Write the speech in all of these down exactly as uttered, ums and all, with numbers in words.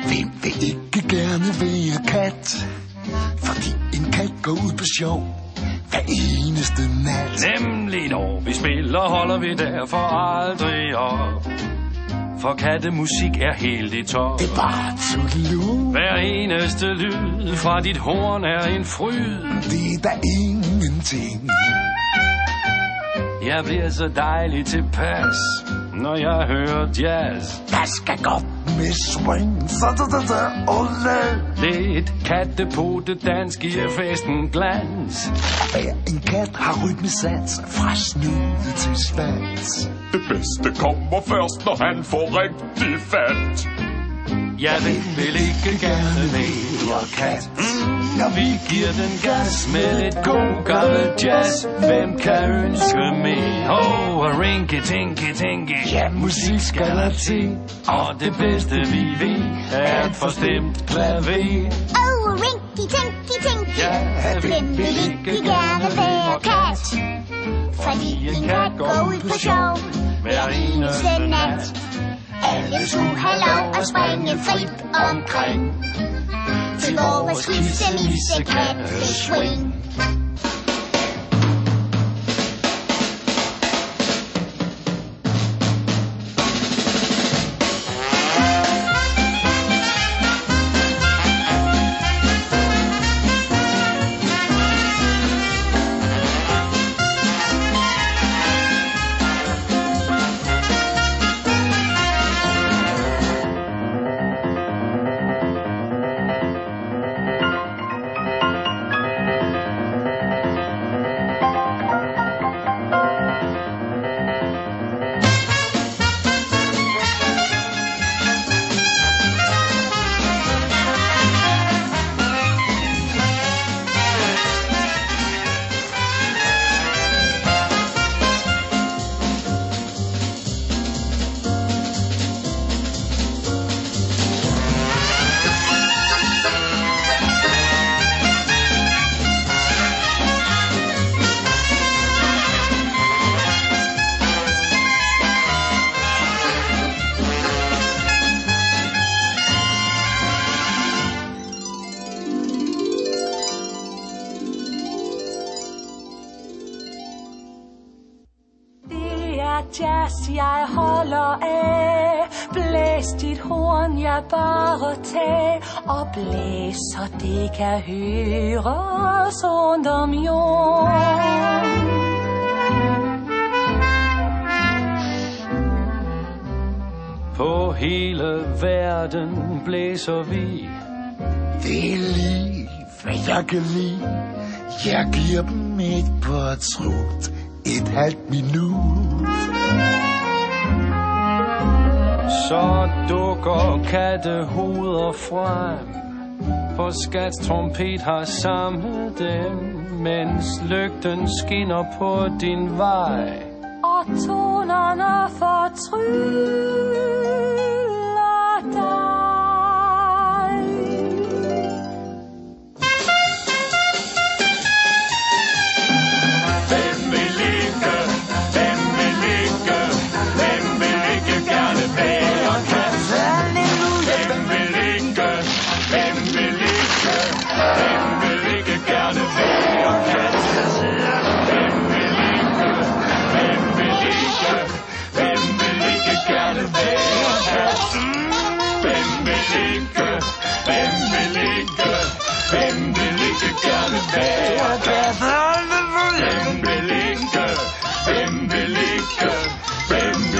Hvem vil ikke gerne være kat? Fordi en kat går ud på sjov hver eneste nat. Nemlig når vi spiller, holder vi derfor aldrig op. For kattemusik er helt i top. Det er bare tudelud. Hver eneste lyd fra dit horn er en fryd. Det er der ingenting. Jeg bliver så dejlig tilpas, når jeg hører jazz. Der skal godt med swing, så da da da, ole. Lidt kattepote-dans giver festen glans. Hver en kat har rytmesats fra snude til svans. Det bedste kommer først, når han får rigtig fat. Ja, hvem vil ikke gerne mere kat? Mm, vi giver den gas med lidt god gammel jazz. Hvem kan ønske mere? Åh, oh, rinky-tinky-tinky. Ja, musik skal der til. Og det bedste vi ved er et forstemt klaver. Åh, oh, rinky-tinky-tinky. Ja, hvem vil ikke gerne være kat? Fordi en kat går ud på sjov hver eneste nat. Alle skulle have lov at springe frit omkring til vores kissemisse katteswing. Jazz, jeg holder af. Blæs dit horn, jeg bare tag. Og blæs, så det kan høres rundt om jorden. På hele verden blæser vi. Det er lige, hvad jeg kan lide. Jeg giver dem et portræt. Et halvt minut. Så dukker kattehoveder frem. For skats trompet har samlet dem, mens lygten skinner på din vej. Og tonerne fortryller dig.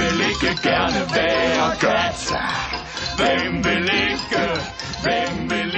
Gerne være kat. Hvem vil ikke, hvem vil